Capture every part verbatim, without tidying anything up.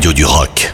radio du rock.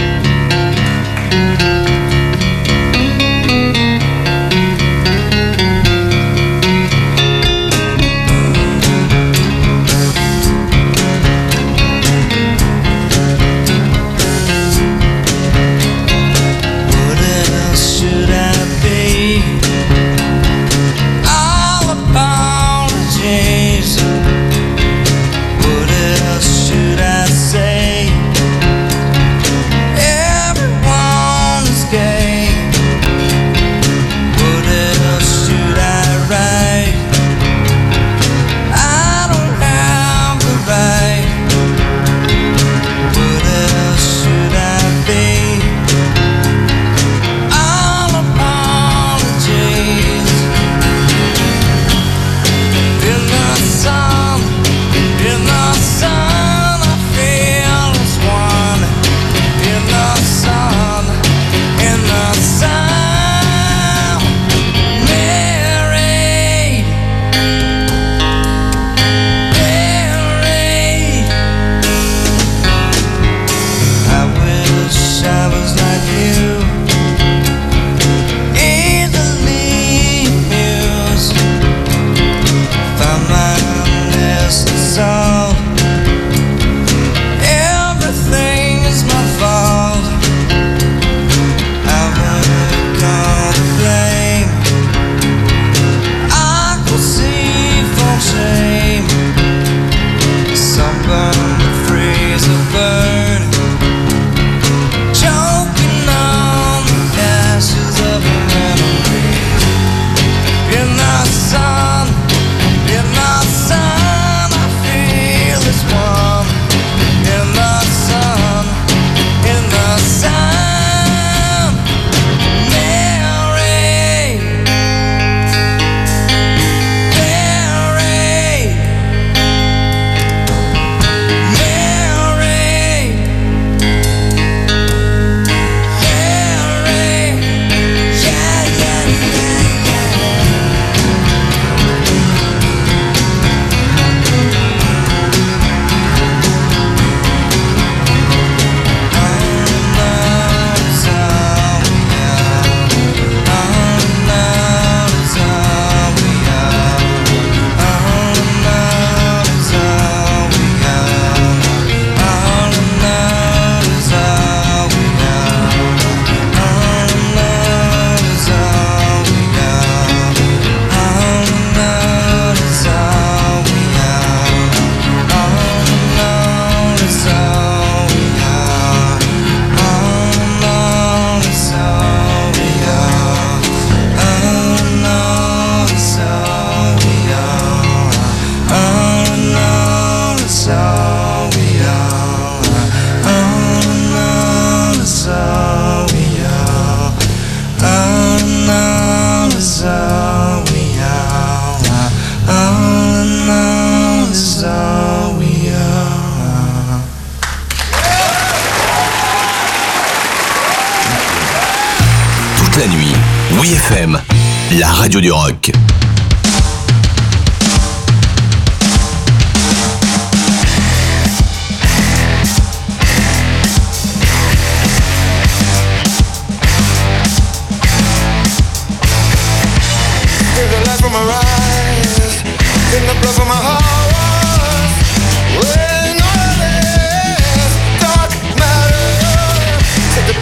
La nuit, Oui F M, la radio du rock.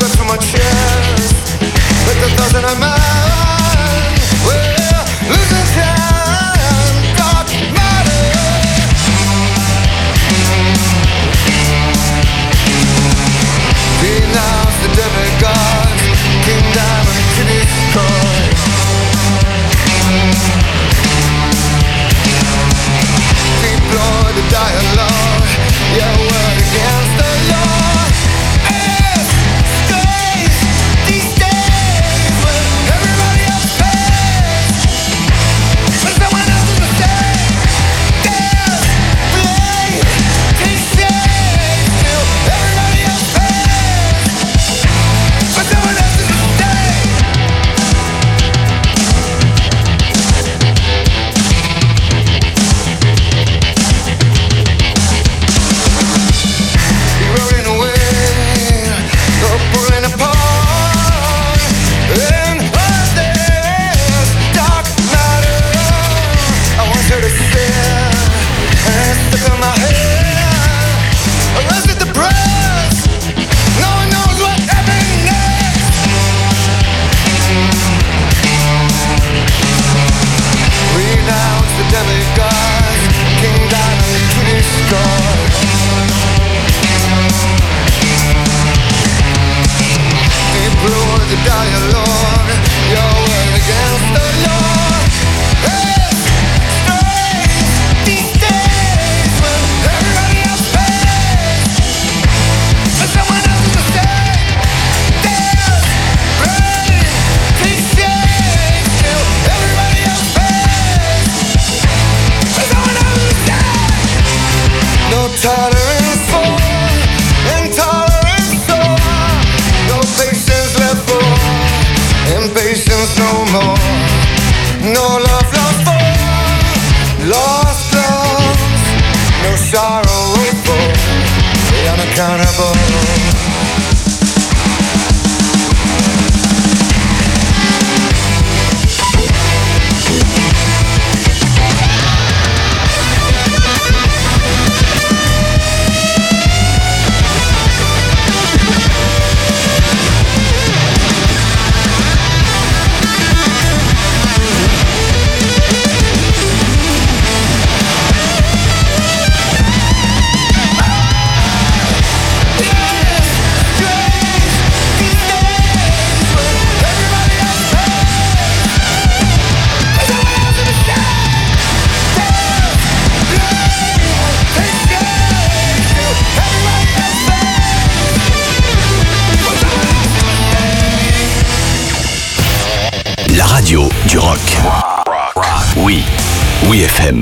Doesn't matter. Well, listen. us no more. No love lost for lost loves. No sorrow for the unaccountable. La radio du rock. Oui, oui F M.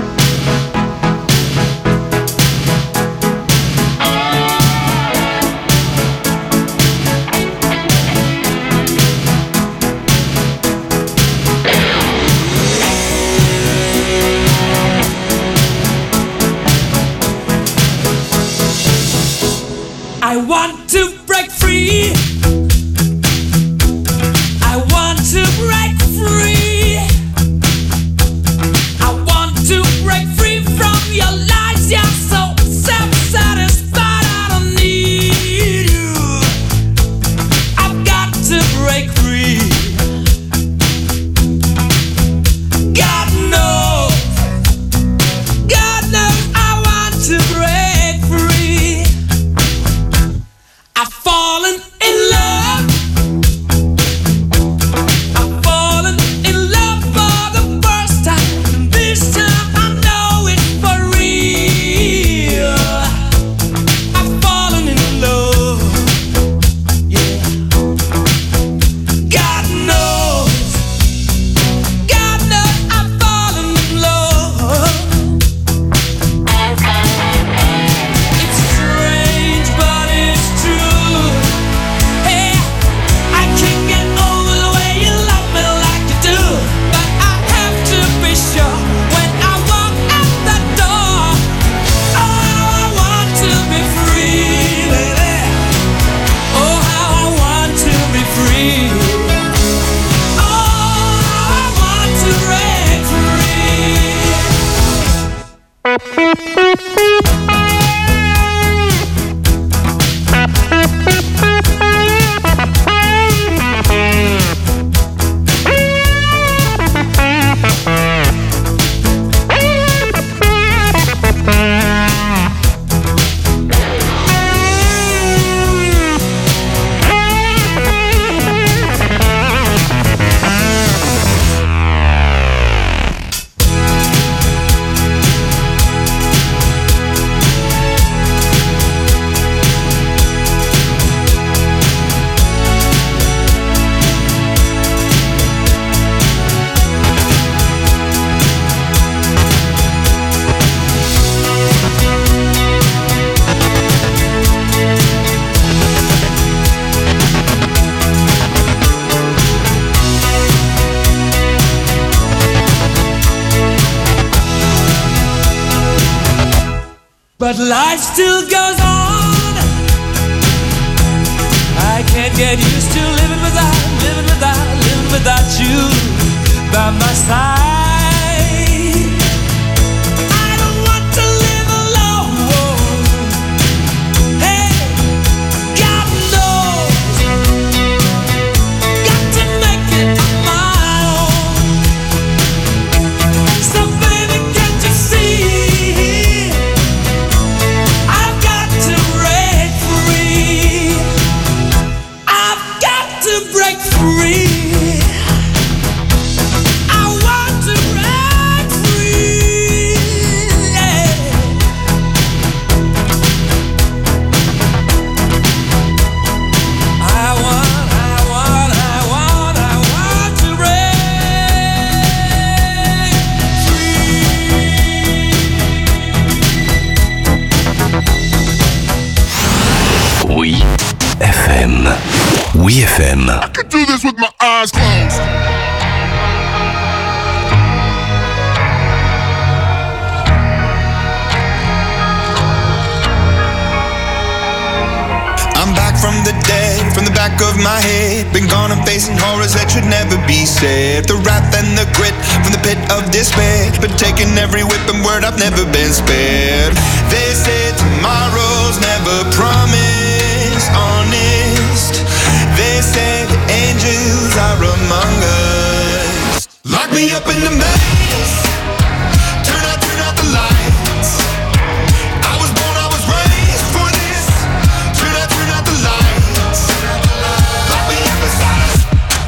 I want to break free. I want to break free. I want to break free from your lies. You're so self-satisfied. I don't need you. I've got to break free. God knows, God knows I want to break free. I've fallen in love. I've fallen in love for the first time. And this time I know it's for real. I've fallen in love. Yeah. God knows. God knows I've fallen in love. It's strange, but it's true. Hey, I can't get over the way you love me like you do. But I have to be sure when I walk out the door. Oh, how I want to be free, baby. Oh, how I want to be free. Oh, how I want to break free. But life still goes on. I can't get used to living without, living without, living without you by my side. I don't want to live alone. Hey, God knows, got to make it on my own. So baby, can't you see? I've got to break free. I've got to break free. I want to break free. Yeah. I want, I want, I want, I want to break free. Oui F M. Oui F M. I could do this with my eyes closed. I'm back from the dead, from the back of my head. Been gone and facing horrors that should never be said. The wrath and the grit from the pit of despair. Been taking every whip and word, I've never been spared. They say tomorrow's never promised, honest. They say the angels are among us. Lock me up in the maze. Turn out, turn out the lights. I was born, I was raised for this. Turn out, turn out the lights. Lock me up inside a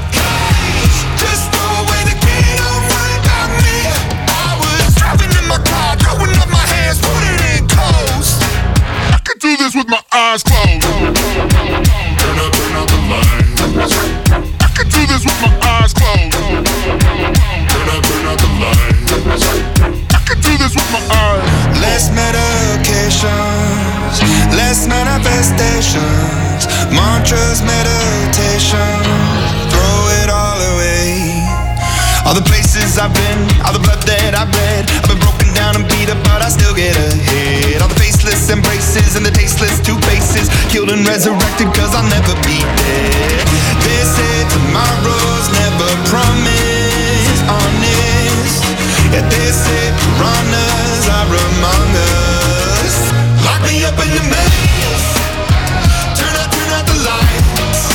cage. Just throw away the key, don't worry about me. I was driving in my car, throwing up my hands, putting it in coast. I could do this with my eyes closed. Turn out, turn out the lights. I could do this with my eyes closed. Turn out, turn out the lights. I could do this with my eyes. Less medications, less manifestations, mantras, meditation, throw it all away. All the places I've been, all the blood that I've bled, I've been broken down and beat up, but I still get ahead. All the faceless embraces and the tasteless two faces, killed and resurrected cause I'll never be dead. They say tomorrow's never promised, honest. Yeah, they say piranhas are among us. Lock me up in the maze. Turn out, turn out the lights.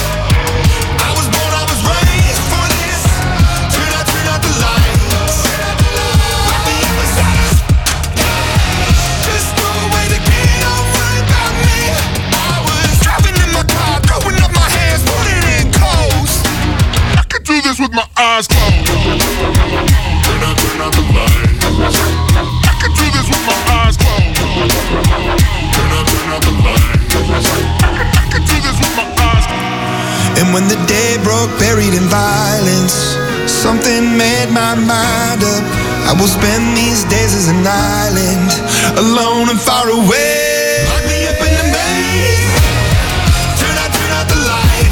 I was born, I was raised for this. Turn out, turn out the lights. Lock me up inside a cage. Just throw away the key, don't worry about me. I was driving in my car, throwing up my hands, putting it in coast. I could do this with my eyes closed. Turn out, turn out the lights. I could do this with my eyes closed. Turn out, turn out the lights. I could do this with my eyes closed. And when the day broke, buried in violence, something made my mind up. I will spend these days as an island, alone and far away. Lock me up in the maze. Turn out, turn out the lights.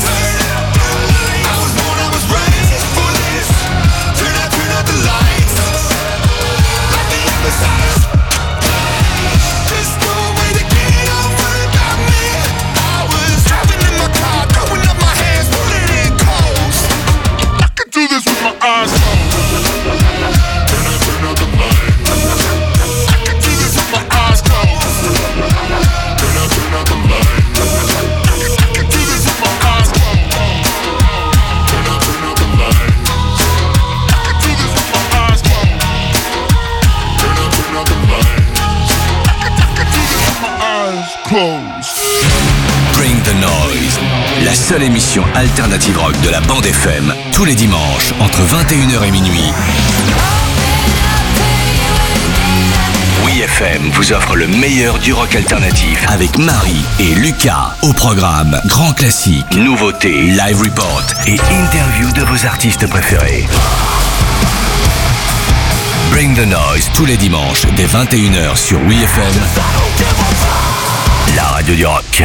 I was born, I was raised for this. Turn out, turn out the lights. Lock me up inside a cage. Just throw away the key, don't worry about me. I was driving in my car, throwing up my hands, putting it in coast. I could do this with my eyes closed. Turn out, turn out the lights. I could do this with my eyes closed. Turn out, turn out the lights. I could do this with my eyes closed. Turn out, turn out the lights. I could do this with my eyes closed. Turn out, turn out the lights. I could, I could do this with my eyes closed. Bring the Noise, la seule émission alternative rock de la bande F M, tous les dimanches entre vingt et une heures et minuit. Oui F M vous offre le meilleur du rock alternatif avec Marie et Lucas. Au programme, grands classiques, nouveautés, live report et interview de vos artistes préférés. Bring the Noise tous les dimanches dès vingt et une heures sur Oui F M, la radio du rock.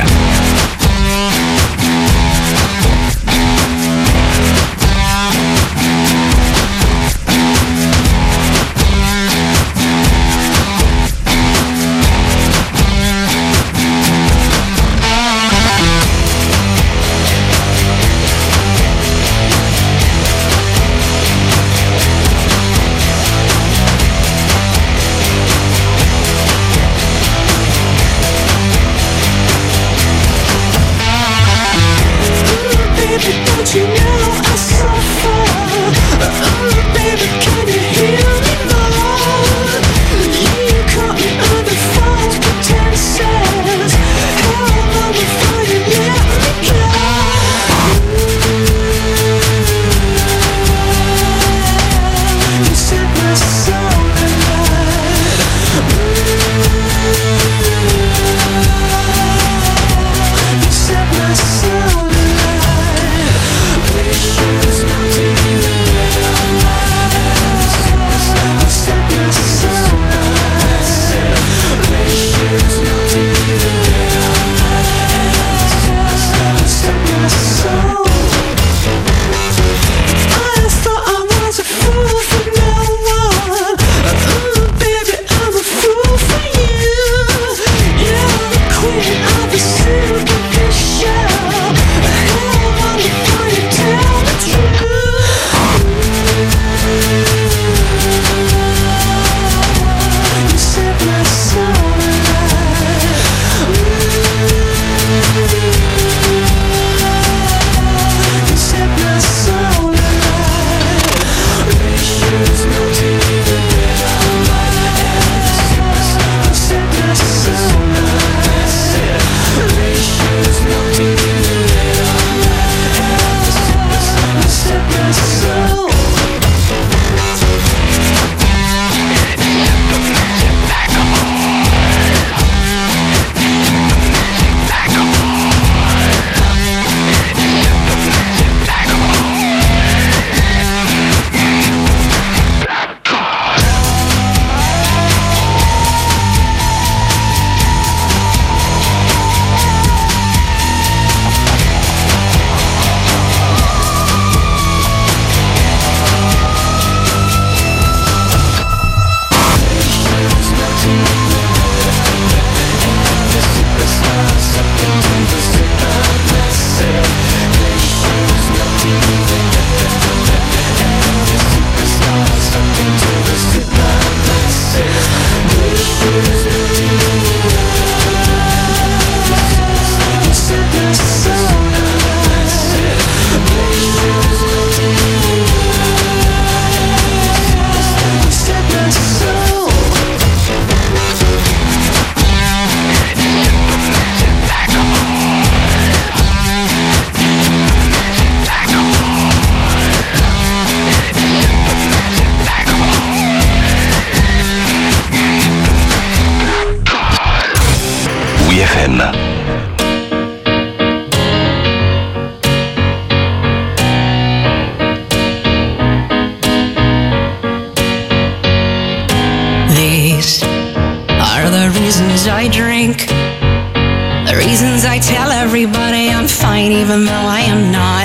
M. These are the reasons I drink, the reasons I tell everybody I'm fine even though I am not.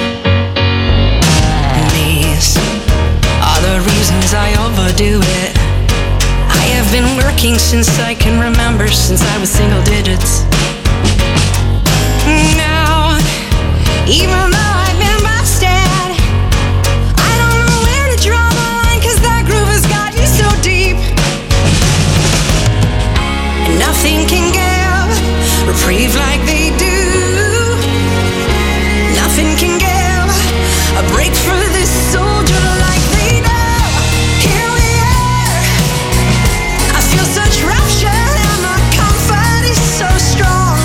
These are the reasons I overdo it. I have been working since I can remember, since I was single digits. Now, even though I've been busted, I don't know where to draw the line, cause that groove has got you so deep. And nothing can give reprieve like they do. Nothing can give a break for this soldier like they do. Here we are, I feel such rapture and my comfort is so strong.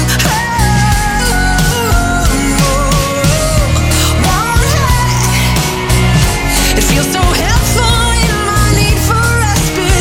It feels so helpful in my need for respite.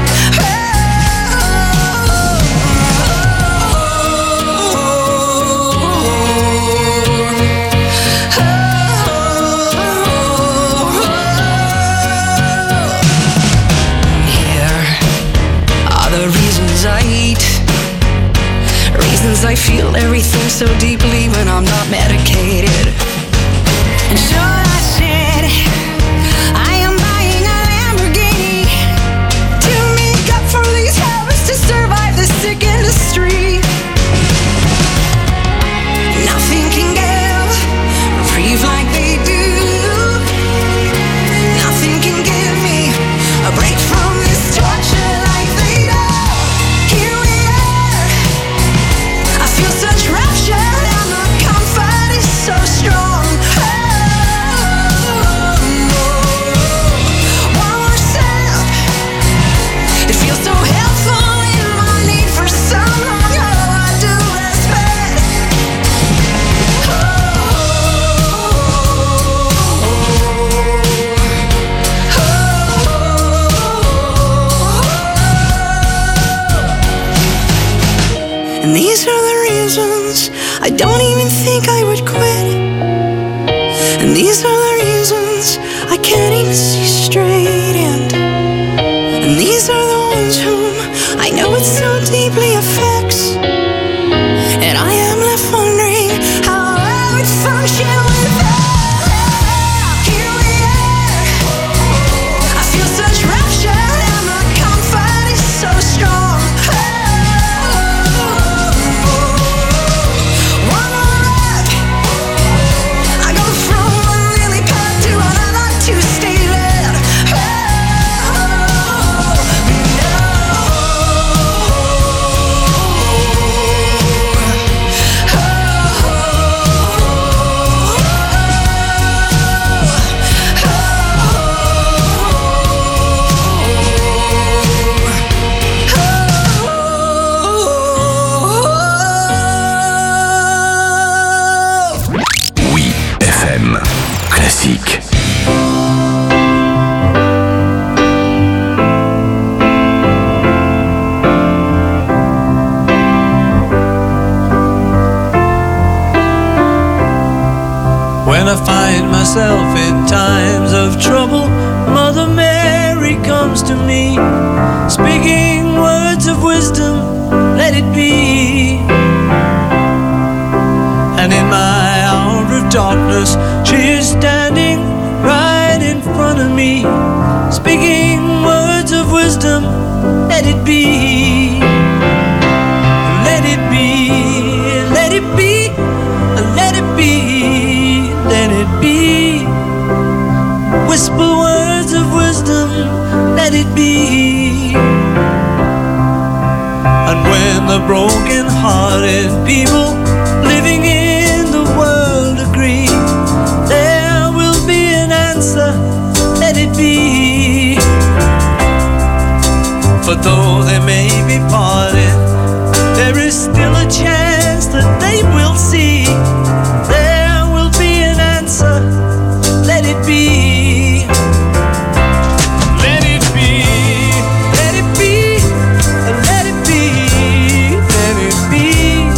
Here are the reasons I eat, reasons I feel everything so deeply when I'm not medicated. And so I said, I am buying a Lamborghini to make up for these habits, to survive this sick industry. Nothing can give reprieve like they do. Nothing can give me a break from this torture like they do. Here we are, I feel such rapture and my comfort is so strong. One more step, it feels so helpful in my need for someone. Oh, I do respect. And these are the reasons I don't even think I would quit. And these are the reasons I can't even see straight. And, and these are the ones whom I know it so deeply affects. And I am left wondering how I would function without. Here we are, I feel such rapture and my comfort is so strong. One more rep, I go from one lily pad to another to stay lit. Oui, F M. Classique. When I find myself in times of trouble, Mother Mary comes to me, speaking words of wisdom, let it be. And in my hour of darkness, she is standing right in front of me, speaking words of wisdom, let it be. Let it be, let it be, let it be, let it be. Whisper words of wisdom, let it be. And when the broken-hearted people living in the world agree, there will be an answer, let it be. For though they may be parted, there is still a chance that they will see. There will be an answer, let it be. Let it be, let it be, let it be, let it be.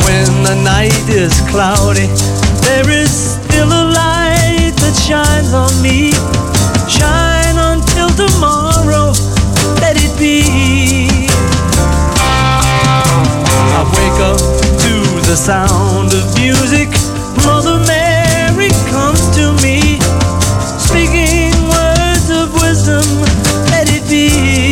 when the night is cloudy, there is still a light that shines on me. Shine until tomorrow, let it be. I wake up to the sound of music. Mother Mary comes to me, speaking words of wisdom, let it be.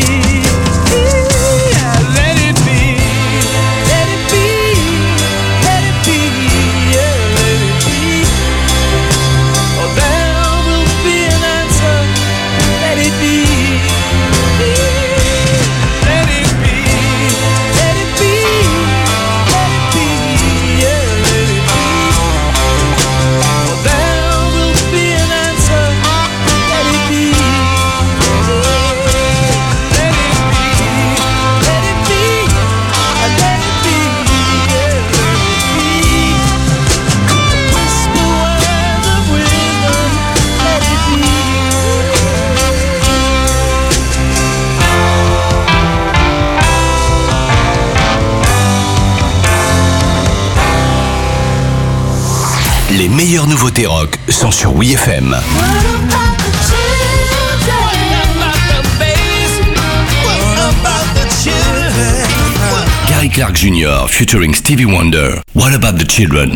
Les meilleures nouveautés rock sont sur W I F M. Gary Clark Junior featuring Stevie Wonder. What about the children?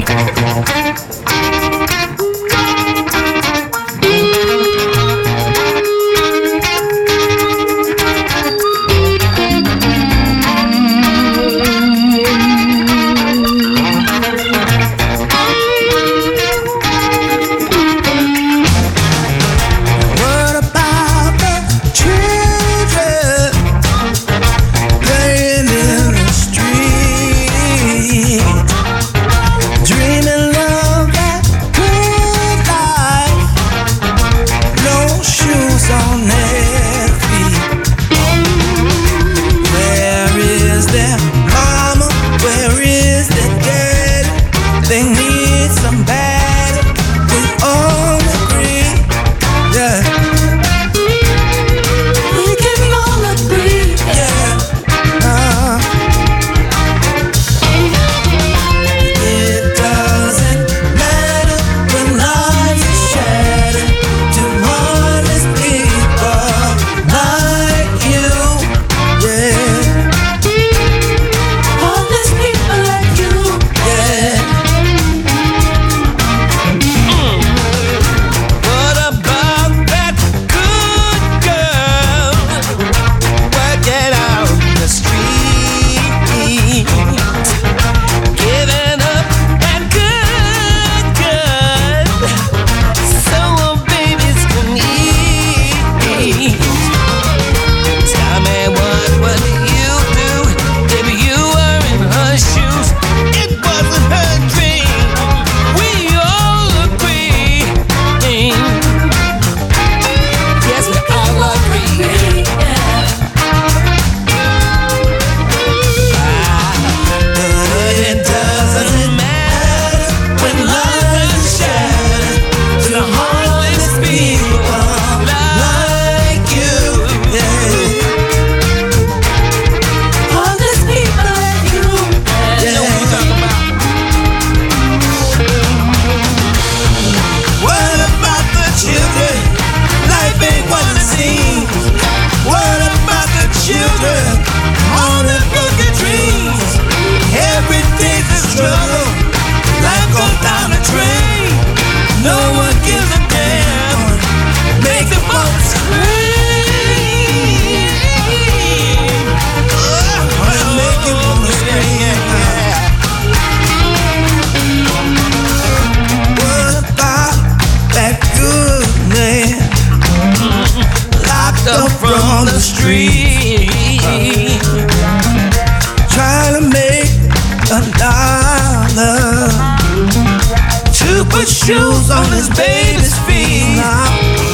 Shoes on his baby's feet now.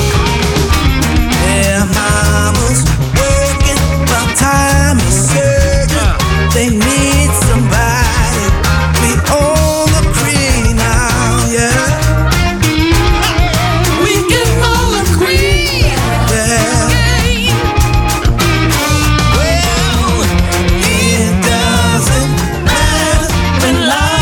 Yeah, mama's working, but time is certain. They need somebody. We own the cream now, yeah. We can all agree, yeah. Well, it doesn't matter when life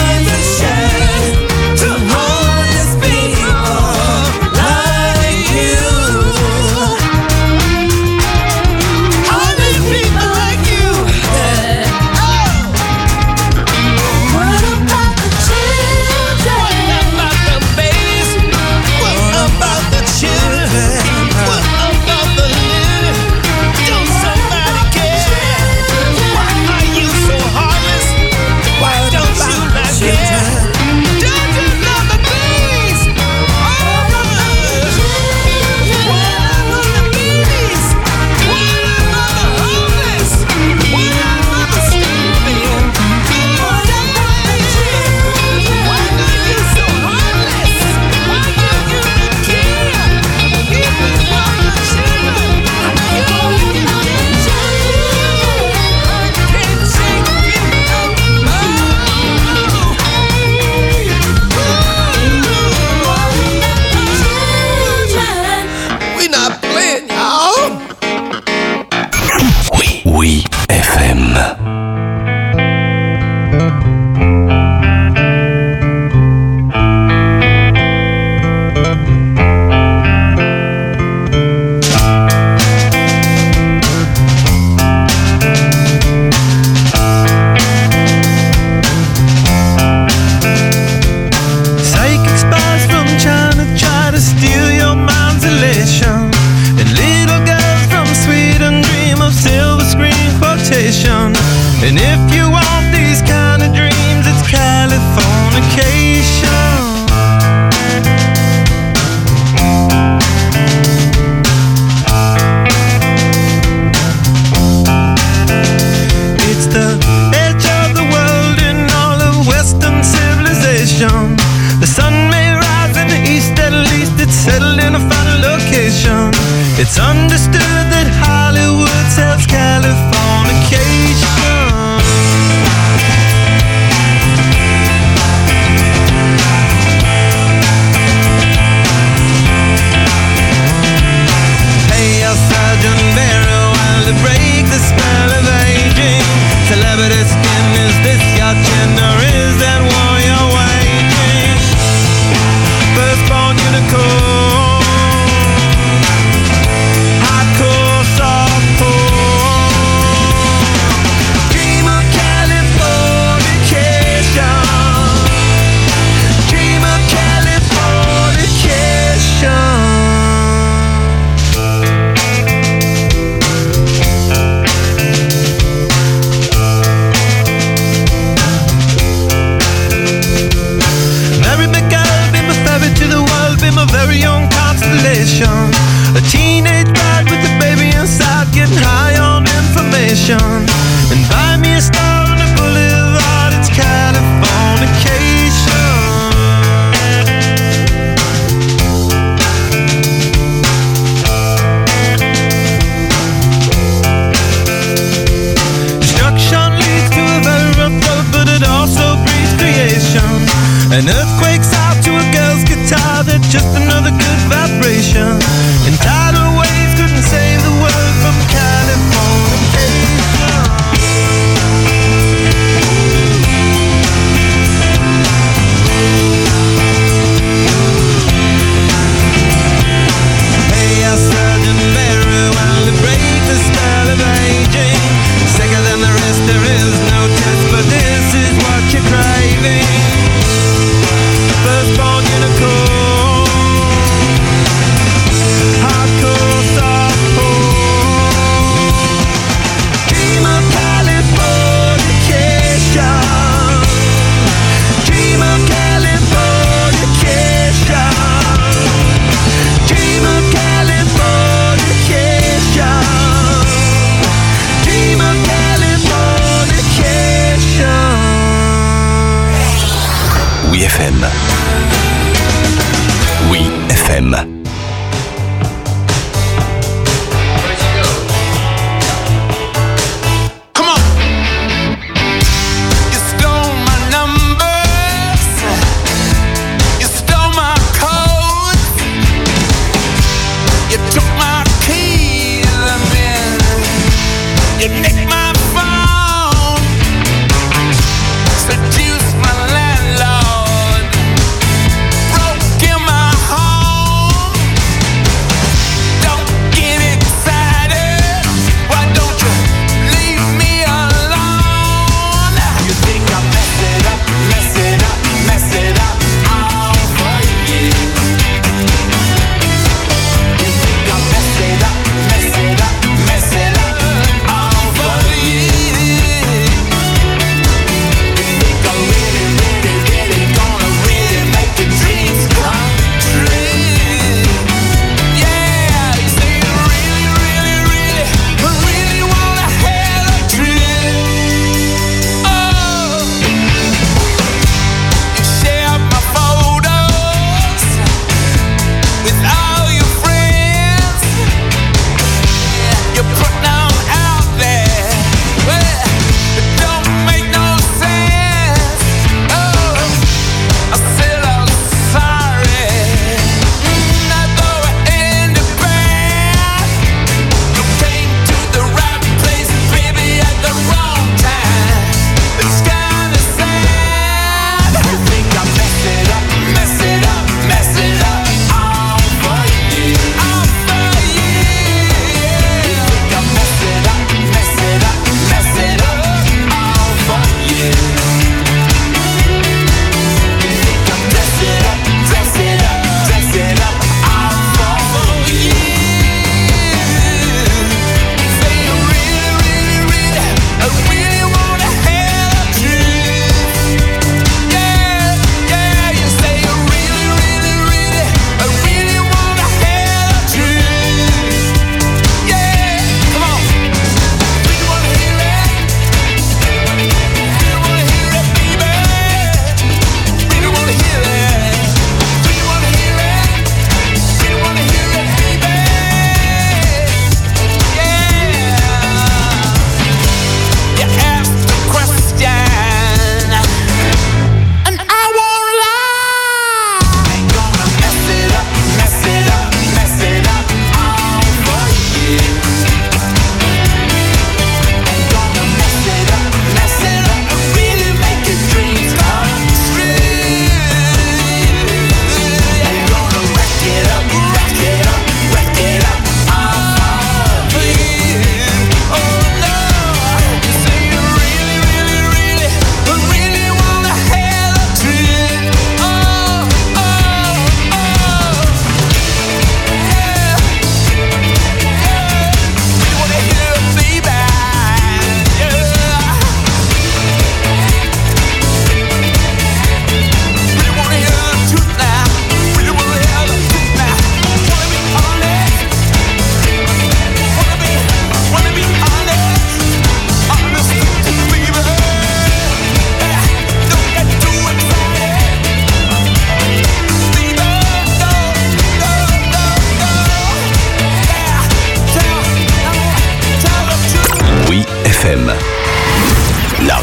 settled in a final location. It's understood that Hollywood sells Californication. Pay your surgeon very well to break the spell of aging. Celebrity skin, is this your chin or is that war you're waging? Firstborn unicorn, hardcore, softcore. Dream of Californication. Dream of Californication. To the world, be my very own constellation. A teenage bride with a baby inside, getting high on information. And buy me a star on the boulevard, it's Californication. Destruction leads to a very rough road, but it also breeds creation. An earthquake's out to a girl's guitar, that's just another good vibration. And tidal waves couldn't save the world from Californication.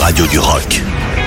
radio du rock.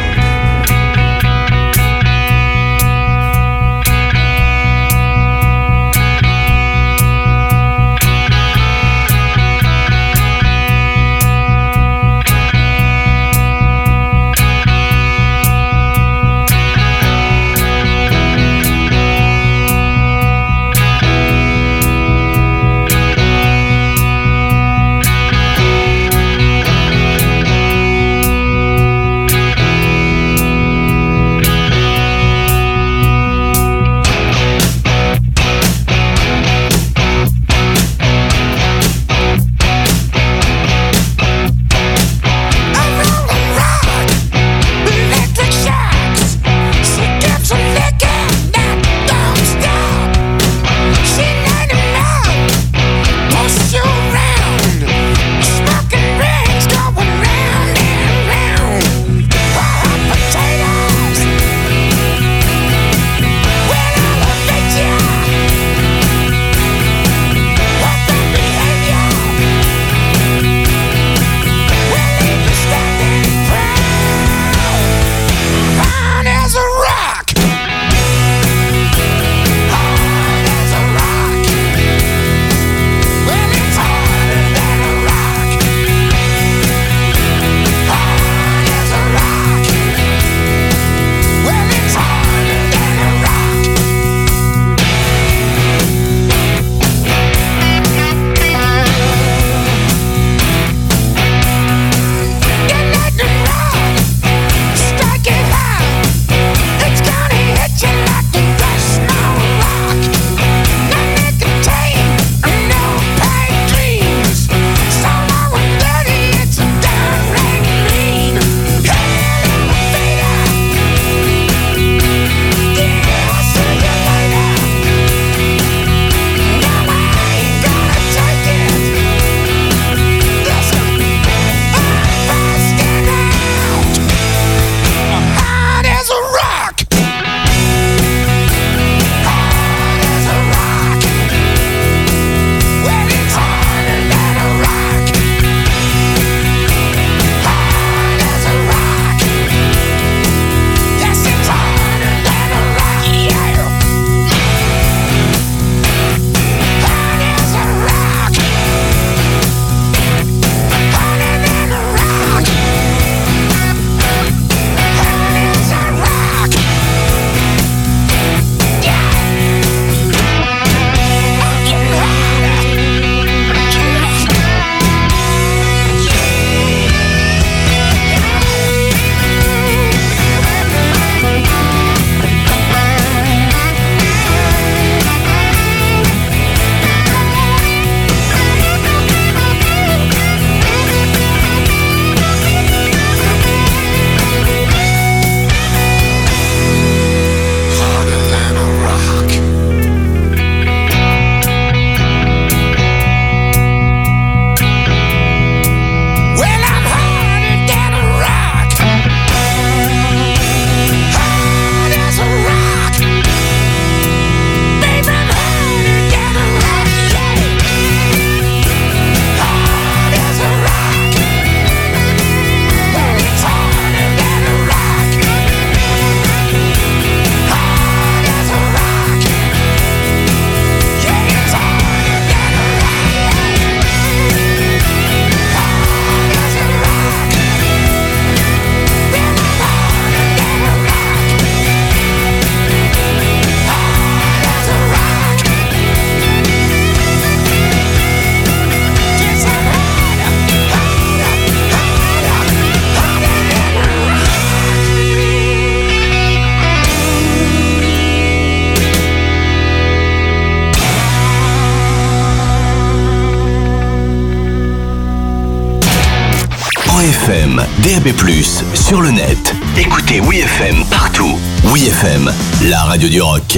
F M, D A B plus, sur le net. Écoutez Oui F M partout. Oui F M, la radio du rock.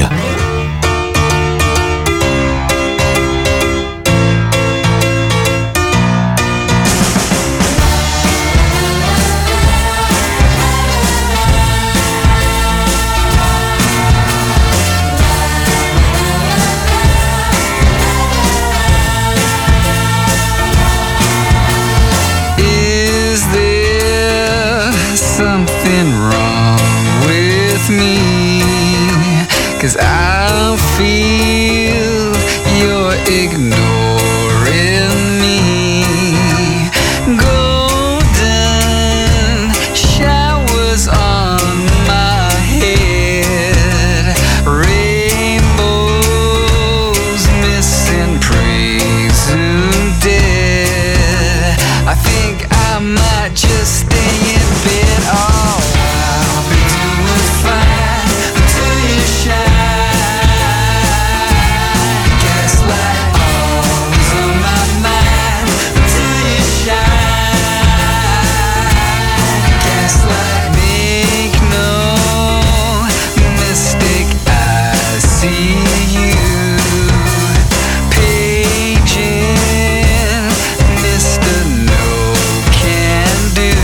me, 'cause I feel you're ignoring me. Golden showers on my head, rainbows missing, presumed dead. I think I might just stay in bed. Oh, I'll be doing fine until you shine. Gaslight always on my mind until you shine. Gaslight, make no mistake, I see you. Paging Mister No Can Do.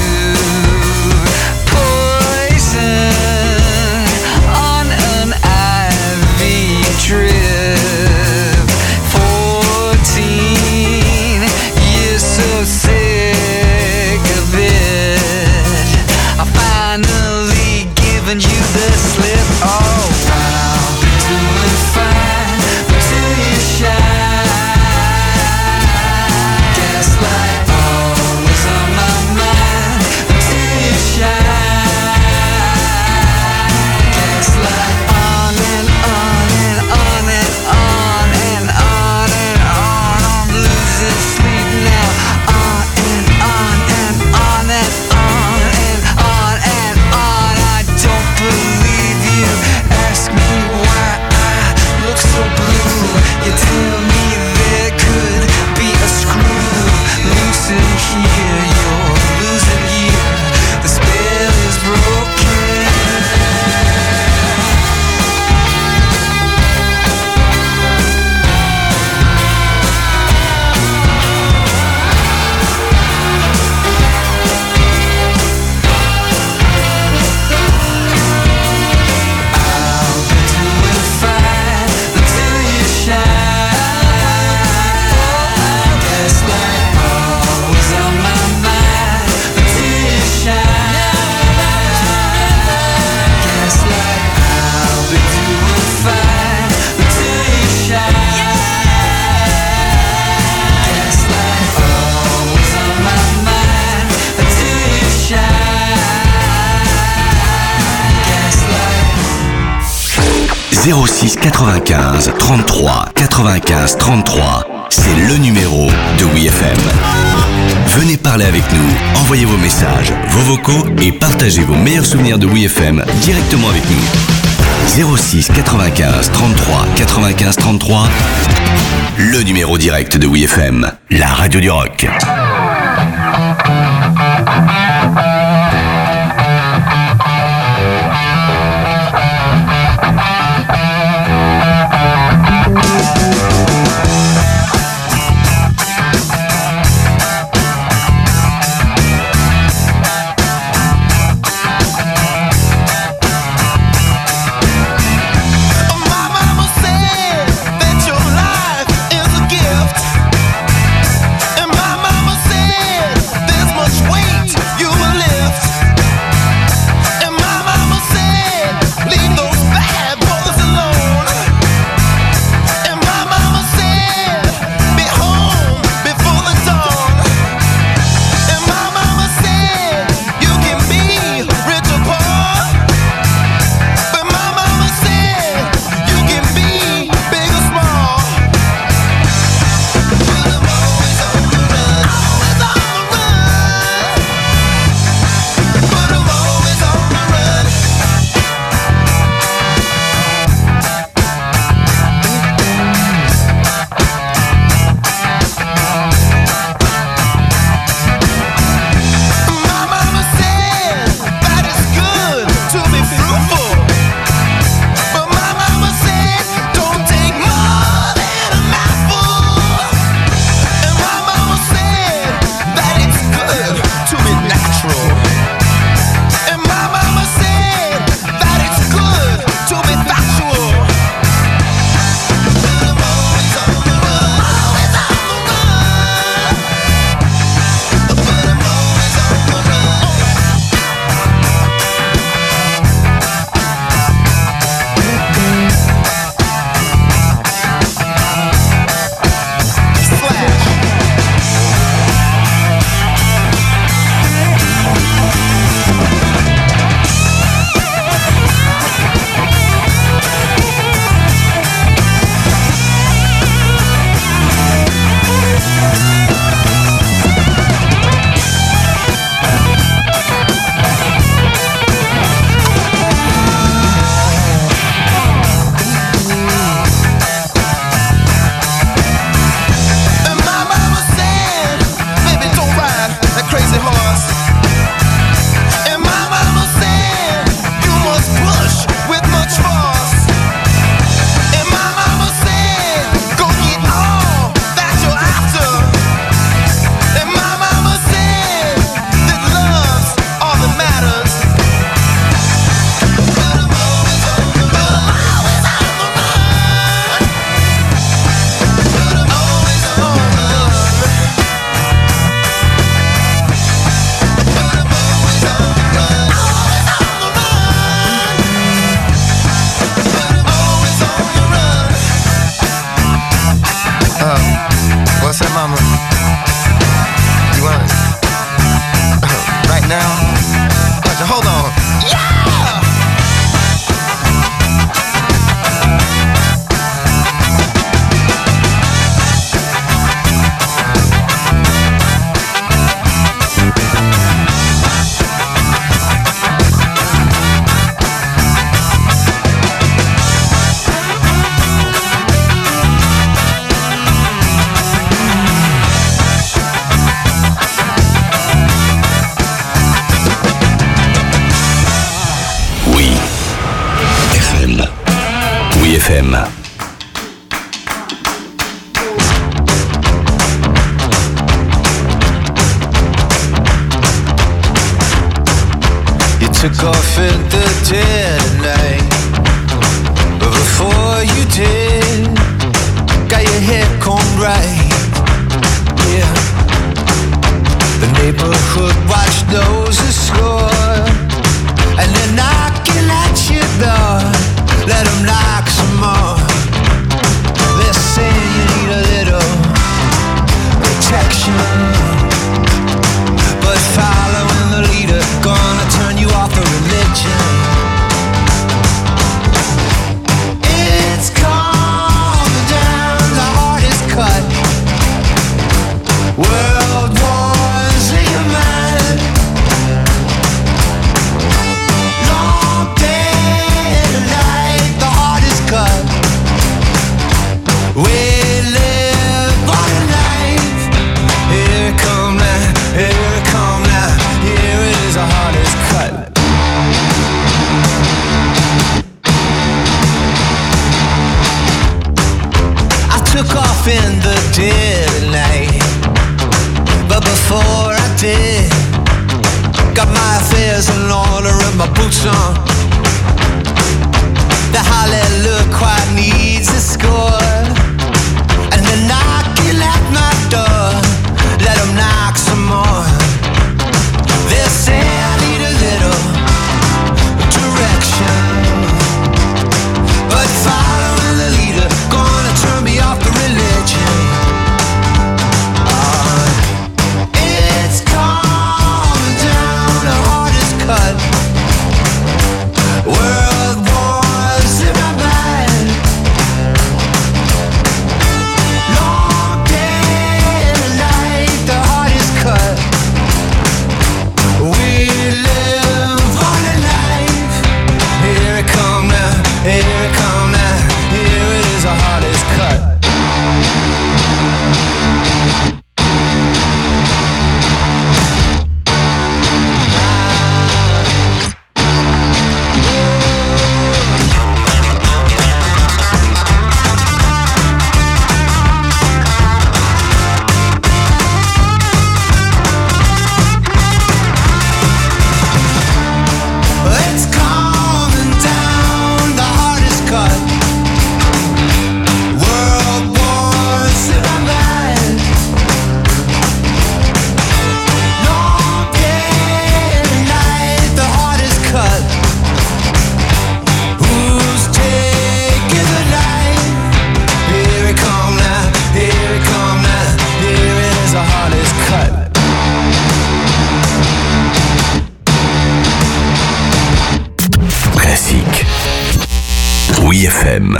Poison on an I V drip. Fourteen years so sick of it. I finally given you the slip. Oh, I'll be doing fine until you shine. Gaslight always on my mind until you shine. Gaslight on and on and on and on and on and on. I'm losing sleep now. On and on and on and on and on and on. I don't believe you. Ask me why I look so blue. You tell me there could be a screw loose in here. You're losing here. The spell is broken. I'll be doing fine until you shine. Gaslight always on my mind until you shine. Gaslight, I'll be doing fine until you shine. Gaslight always on my mind until you shine. Gaslight. zéro six quatre-vingt-quinze trente-trois quatre-vingt-quinze trente-trois, c'est le numéro de WeFM. Venez parler avec nous, envoyez vos messages, vos vocaux et partagez vos meilleurs souvenirs de WeFM directement avec nous. zéro six quatre-vingt-quinze trente-trois quatre-vingt-quinze trente-trois, le numéro direct de WeFM, la radio du rock. My mama said that your life is a gift, and my mama Uh, what's that, mama? You want it? Uh, right now? Hold on. Yeah! F M. You took off in the dead of night, but before you did, got your hair combed right. Yeah, the neighborhood watch knows the score, and they're knocking at your door. Let them knock some more. They're saying you need a little protection, but following the leader gonna turn you off the religion. It's calming down, the heart is cut. World wars in your mind. Long day and night, the heart is cut. We live on a life. Here it come now, here it come now. Here it is, the heart is cut. I took off in the dead of night, but before I did, got my affairs in order and my boots on. The hallelujah choir needs a score, and they're knocking at my door. Let them knock some more. They say I need a little direction, but following the leader gonna turn me off the religion. Uh, it's calming down, the heart is cut. World wars in my mind. Long day and night, the heart is cut. We live on a life. Here it come now, here it come now. Here it is, the heart is cut. It's calming down, the heart is cut. World wars in my mind. Long day and night, the heart is cut. Who's taking the night? Here it come now, here it come now. Here it is, the heart is cut. Classique. Oui F M.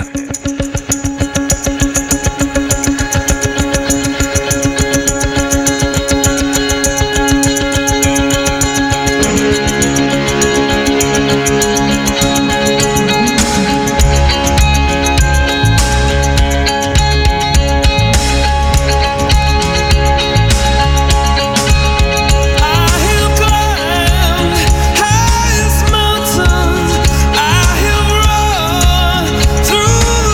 I have climbed highest mountains. I have run through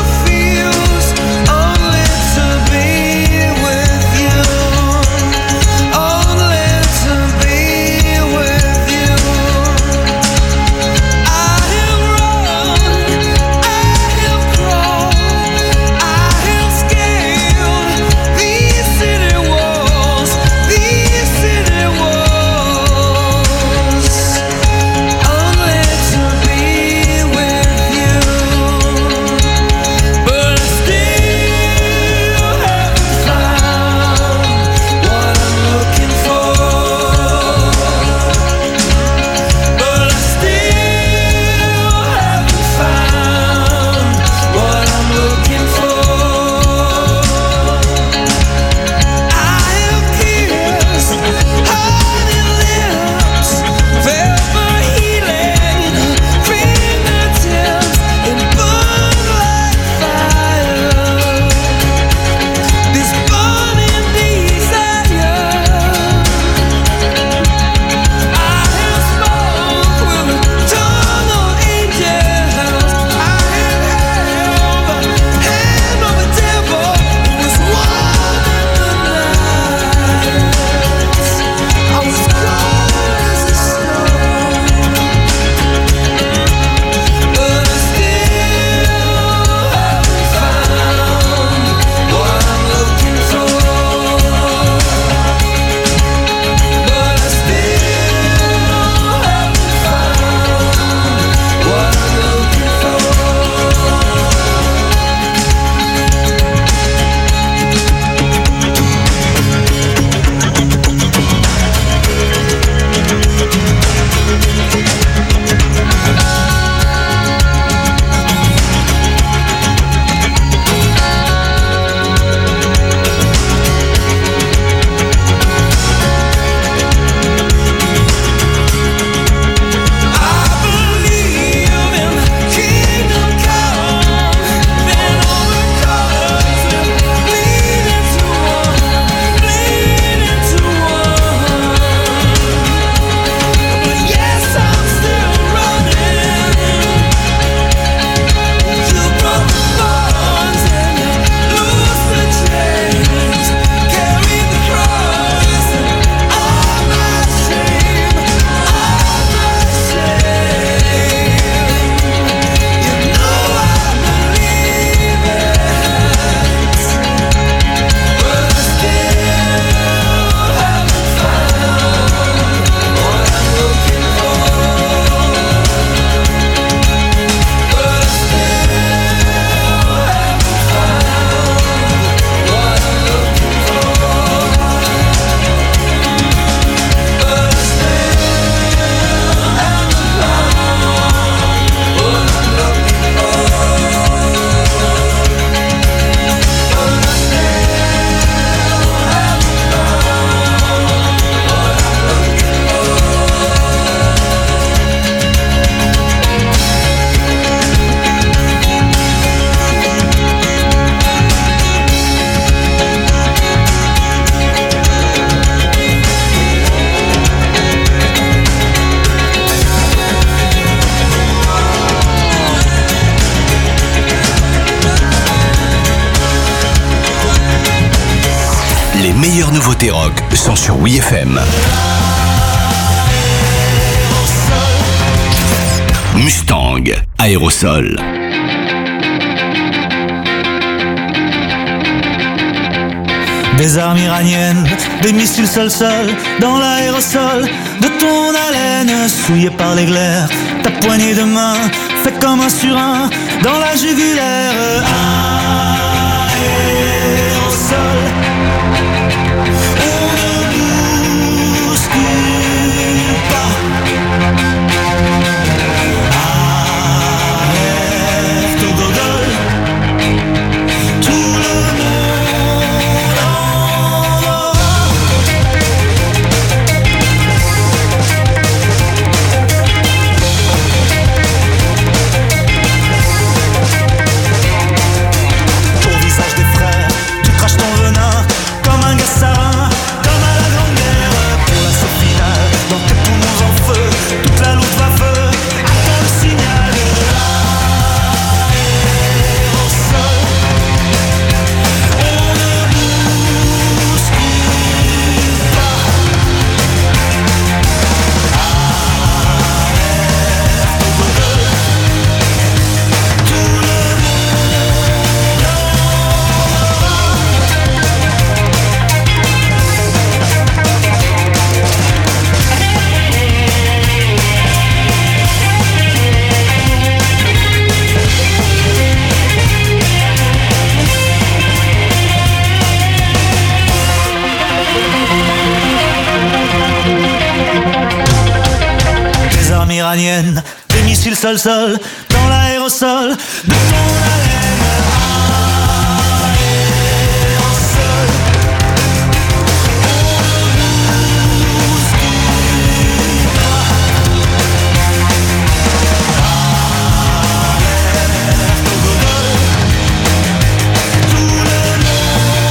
Les meilleures nouveautés rock sont sur W I F M. Mustang, Aérosol. Des armes iraniennes, des missiles sol-sol dans l'aérosol de ton haleine souillée par l'éclair. Ta poignée de main fait comme un surin dans la jugulaire. Aérosol, on ne bouscule pas. Arrête ton gogol, tout le monde en aura. Au visage des frères, tu craches ton venin comme un gassarin, comme à la grande guerre. Pour l'assaut final, dans tes poumons en feu, toute la loupe va feu, attends le signal. Aérosol, on ne bouscule pas. Arrête ton gogol, tout le monde en aura. Des armes iraniennes, des missiles sol-sol dans l'aérosol de ton